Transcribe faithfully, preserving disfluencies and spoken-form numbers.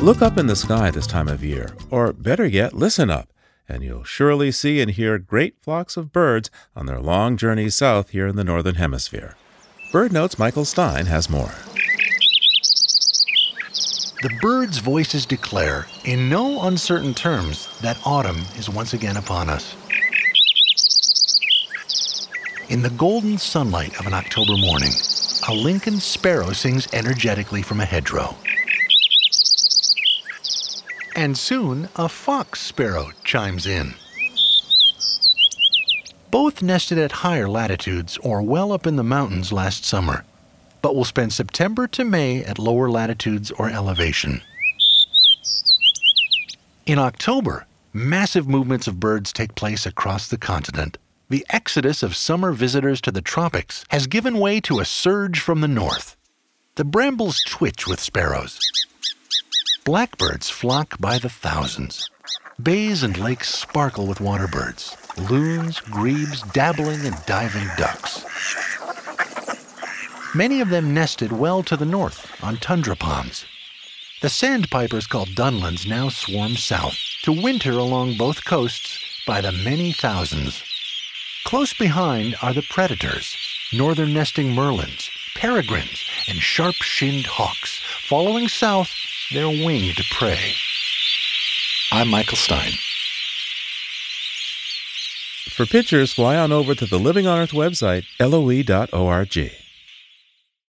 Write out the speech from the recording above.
Look up in the sky this time of year, or better yet, listen up, and you'll surely see and hear great flocks of birds on their long journeys south here in the Northern Hemisphere. BirdNote's Michael Stein has more. The birds' voices declare, in no uncertain terms, that autumn is once again upon us. In the golden sunlight of an October morning, a Lincoln sparrow sings energetically from a hedgerow. And soon, a fox sparrow chimes in. Both nested at higher latitudes or well up in the mountains last summer, but will spend September to May at lower latitudes or elevation. In October, massive movements of birds take place across the continent. The exodus of summer visitors to the tropics has given way to a surge from the north. The brambles twitch with sparrows. Blackbirds flock by the thousands. Bays and lakes sparkle with waterbirds, loons, grebes, dabbling and diving ducks. Many of them nested well to the north on tundra ponds. The sandpipers called dunlins now swarm south to winter along both coasts by the many thousands. Close behind are the predators, northern nesting merlins, peregrines, and sharp-shinned hawks, following south their winged prey. I'm Michael Stein. For pictures, fly on over to the Living on Earth website, L O E dot org.